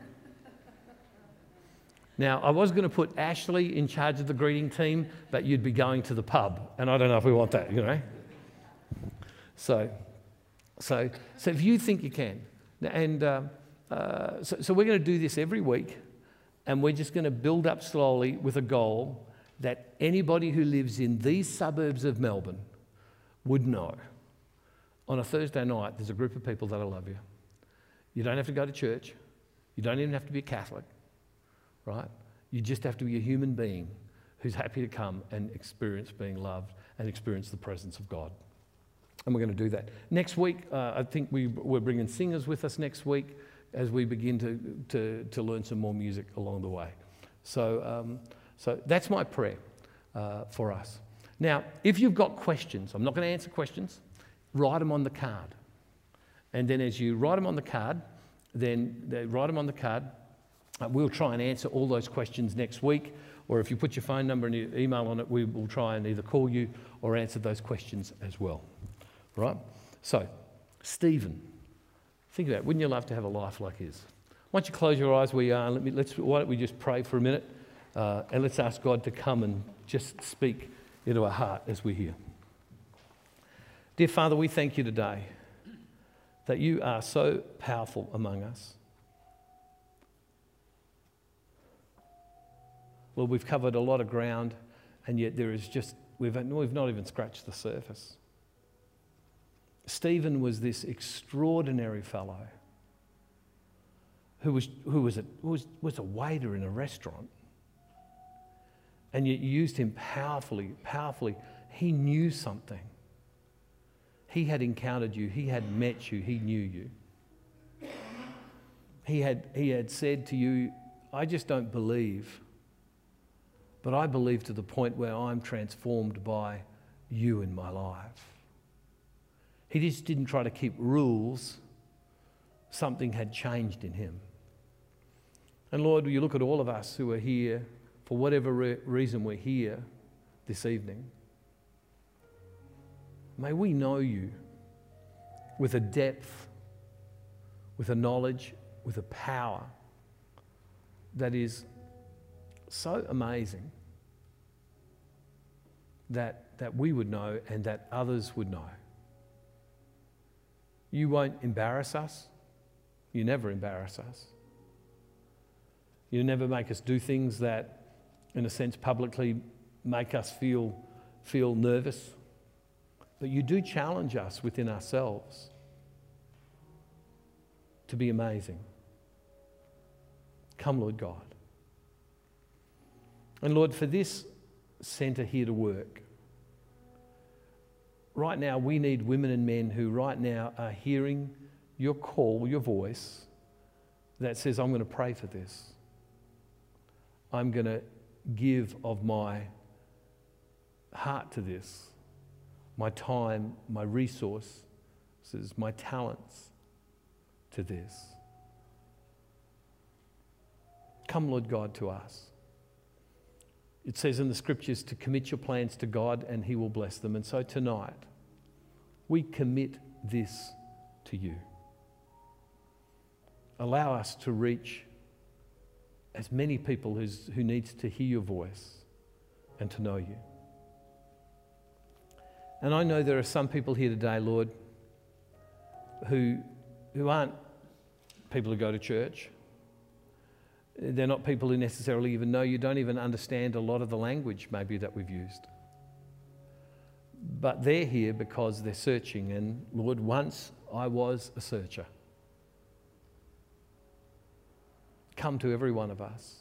Now, I was going to put Ashley in charge of the greeting team, but you'd be going to the pub, and I don't know if we want that, So if you think you can, and so we're going to do this every week, and we're just going to build up slowly with a goal that anybody who lives in these suburbs of Melbourne would know. On a Thursday night, there's a group of people that'll love you. You don't have to go to church. You don't even have to be a Catholic, right? You just have to be a human being who's happy to come and experience being loved and experience the presence of God. And we're going to do that. Next week, I think we're bringing singers with us next week as we begin to learn some more music along the way. So that's my prayer for us. Now, if you've got questions, I'm not going to answer questions, write them on the card. And then as you write them on the card, we'll try and answer all those questions next week. Or if you put your phone number and your email on it, we will try and either call you or answer those questions as well. Right? So, Stephen, think about it. Wouldn't you love to have a life like his? Why don't you close your eyes where you are, and why don't we just pray for a minute, and let's ask God to come and just speak into our heart as we're here. Dear Father, we thank you today that you are so powerful among us. Lord, we've covered a lot of ground, and yet we've not even scratched the surface. Stephen was this extraordinary fellow who was a waiter in a restaurant, and yet you used him powerfully. He knew something. He had encountered you. He had met you. He knew you. He had said to you, I just don't believe, but I believe to the point where I'm transformed by you in my life. He just didn't try to keep rules. Something had changed in him. And Lord, you look at all of us who are here, for whatever reason we're here this evening. May we know you. with a depth, with a knowledge, with a power that is so amazing that we would know and that others would know. You won't embarrass us. You never embarrass us. You never make us do things that, in a sense, publicly make us feel nervous. But you do challenge us within ourselves to be amazing. Come, Lord God. And Lord, for this centre here to work, right now we need women and men who right now are hearing your call, your voice, that says, I'm going to pray for this. I'm going to give of my heart to this, my time, my resources, my talents to this. Come, Lord God, to us. It says in the scriptures to commit your plans to God and he will bless them. And so tonight, we commit this to you. Allow us to reach as many people who needs to hear your voice and to know you. And I know there are some people here today, Lord, who aren't people who go to church. They're not people who necessarily even know you, don't even understand a lot of the language maybe that we've used. But they're here because they're searching. And Lord, once I was a searcher. Come to every one of us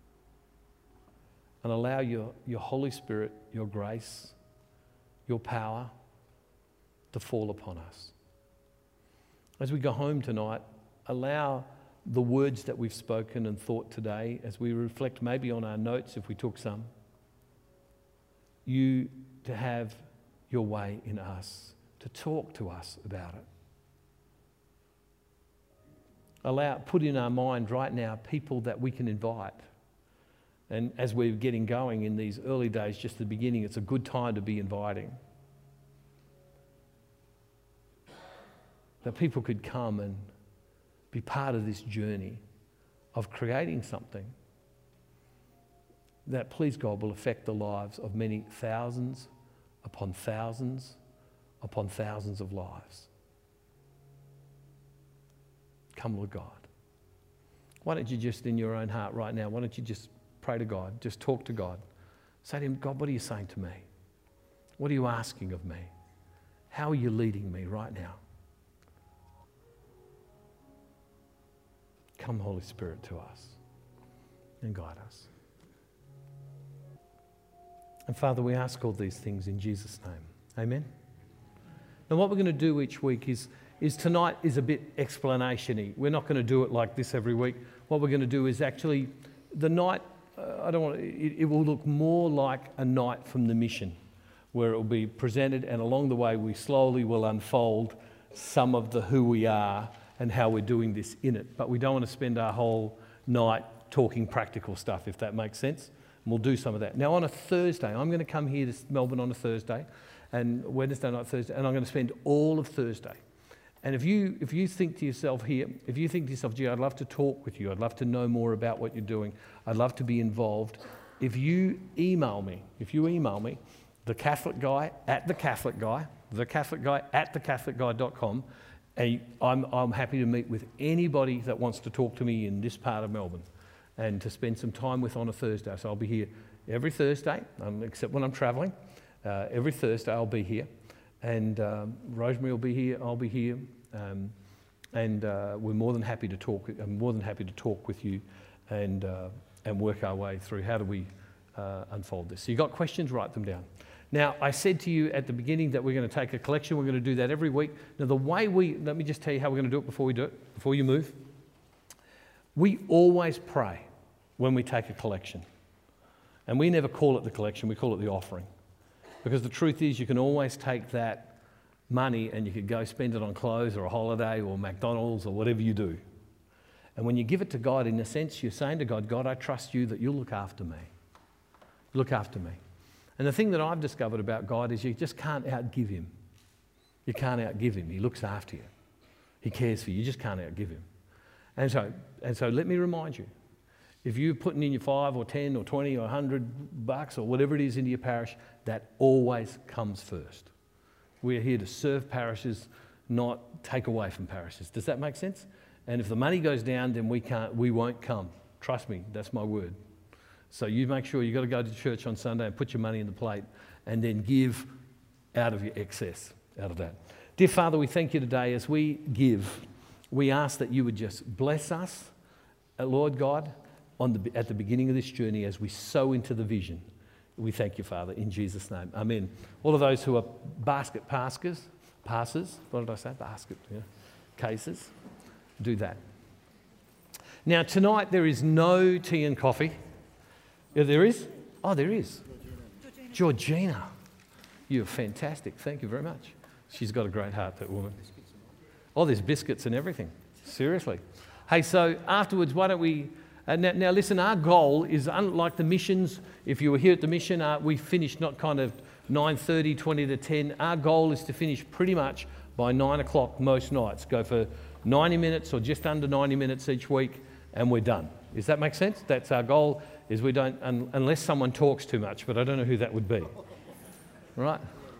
and allow your Holy Spirit, your grace, your power to fall upon us. As we go home tonight, allow the words that we've spoken and thought today, as we reflect maybe on our notes if we took some, you to have your way in us, to talk to us about it. Put in our mind right now people that we can invite. And as we're getting going in these early days, just the beginning, it's a good time to be inviting. That people could come and be part of this journey of creating something that, please God, will affect the lives of many thousands upon thousands upon thousands of lives. Come, Lord God. Why don't you just, in your own heart right now, why don't you just pray to God, just talk to God. Say to him, God, what are you saying to me? What are you asking of me? How are you leading me right now? Come, Holy Spirit, to us and guide us. And Father, we ask all these things in Jesus' name. Amen. Now what we're going to do each week is tonight is a bit explanation-y. We're not going to do it like this every week. What we're going to do is actually the night, it will look more like a night from the mission, where it will be presented, and along the way we slowly will unfold some of the who we are and how we're doing this in it. But we don't want to spend our whole night talking practical stuff, if that makes sense. And we'll do some of that. Now on a Thursday, I'm going to come here to Melbourne on a Thursday, and Wednesday night, Thursday, and I'm going to spend all of Thursday. And if you think to yourself here, if you think to yourself, gee, I'd love to talk with you, I'd love to know more about what you're doing, I'd love to be involved, if you email me, the Catholic Guy at thecatholicguy.com, and I'm happy to meet with anybody that wants to talk to me in this part of Melbourne and to spend some time with on a Thursday. So I'll be here every Thursday, except when I'm travelling. Every Thursday I'll be here. And Rosemary will be here, I'll be here. And we're more than happy to talk. I'm more than happy to talk with you and work our way through how do we unfold this. So you got questions, write them down. Now, I said to you at the beginning that we're going to take a collection. We're going to do that every week. Now, let me just tell you how we're going to do it before we do it, before you move. We always pray when we take a collection. And we never call it the collection, we call it the offering. Because the truth is, you can always take that money and you could go spend it on clothes or a holiday or McDonald's or whatever you do. And when you give it to God, in a sense, you're saying to God, God, I trust you that you'll look after me. Look after me. And the thing that I've discovered about God is you just can't outgive him. You can't outgive him. He looks after you. He cares for you. You just can't outgive him. And so let me remind you, if you're putting in your 5 or 10 or 20 or $100 or whatever it is into your parish, that always comes first. We're here to serve parishes, not take away from parishes. Does that make sense? And if the money goes down, then we won't come. Trust me, that's my word. So you make sure you've got to go to church on Sunday and put your money in the plate and then give out of your excess, out of that. Dear Father, we thank you today as we give. We ask that you would just bless us, Lord God, at the beginning of this journey as we sow into the vision. We thank you, Father, in Jesus' name. Amen. All of those who are basket passers, what did I say? Basket, yeah. Cases, do that. Now, tonight there is no tea and coffee. Yeah, there is? Oh, there is. Georgina. You're fantastic. Thank you very much. She's got a great heart, that woman. Oh, there's biscuits and everything. Seriously. Hey, so afterwards, why don't we... now, listen, our goal is, unlike the missions, if you were here at the mission, we finished not kind of 9:30, 20 to 10. Our goal is to finish pretty much by 9 o'clock most nights. Go for 90 minutes or just under 90 minutes each week, and we're done. Does that make sense? That's our goal, is we don't, unless someone talks too much, but I don't know who that would be. Right?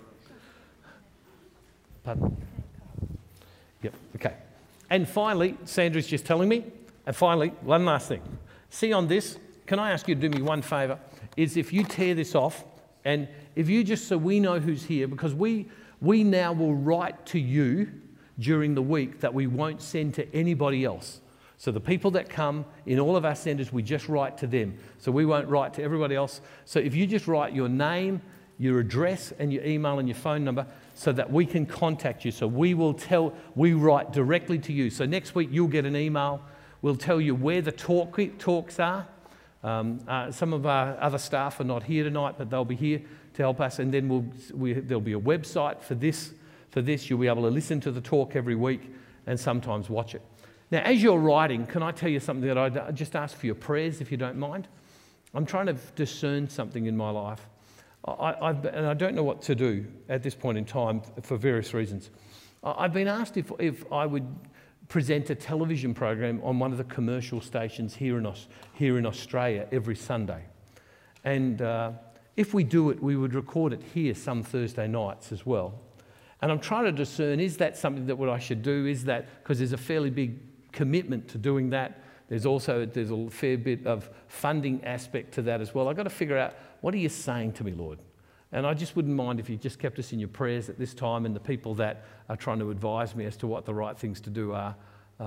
Pardon? Yep, okay. And finally, Sandra's just telling me, and finally, one last thing. See on this, can I ask you to do me one favour? Is if you tear this off, and if you just, so we know who's here, because we now will write to you during the week that we won't send to anybody else. So the people that come in all of our centres, we just write to them. So we won't write to everybody else. So if you just write your name, your address and your email and your phone number so that we can contact you. So we write directly to you. So next week you'll get an email. We'll tell you where the talks are. Some of our other staff are not here tonight, but they'll be here to help us. And then there'll be a website for this. You'll be able to listen to the talk every week and sometimes watch it. Now, as you're writing, can I tell you something that I just ask for your prayers, if you don't mind? I'm trying to discern something in my life. And I don't know what to do at this point in time for various reasons. I've been asked if I would present a television program on one of the commercial stations here in Australia every Sunday. And if we do it, we would record it here some Thursday nights as well. And I'm trying to discern, is that something that what I should do? Is that, because there's a fairly big commitment to doing that. There's a fair bit of funding aspect to that as well. I've got to figure out, what are you saying to me, Lord? And I just wouldn't mind if you just kept us in your prayers at this time, and the people that are trying to advise me as to what the right things to do are.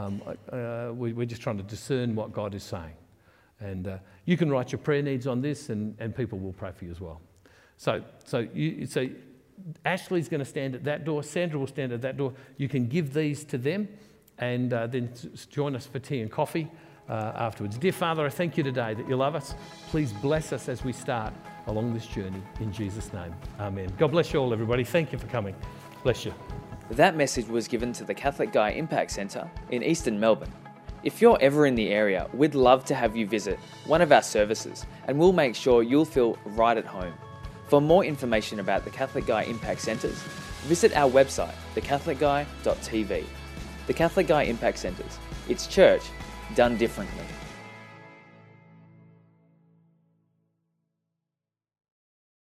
We're just trying to discern what God is saying. And you can write your prayer needs on this, and people will pray for you as well. So Ashley's going to stand at that door. Sandra will stand at that door. You can give these to them, and then join us for tea and coffee afterwards. Dear Father, I thank you today that you love us. Please bless us as we start along this journey. In Jesus' name, amen. God bless you all, everybody. Thank you for coming. Bless you. That message was given to the Catholic Guy Impact Centre in Eastern Melbourne. If you're ever in the area, we'd love to have you visit one of our services, and we'll make sure you'll feel right at home. For more information about the Catholic Guy Impact Centres, visit our website, thecatholicguy.tv. The Catholic Guy Impact Centres. It's church done differently.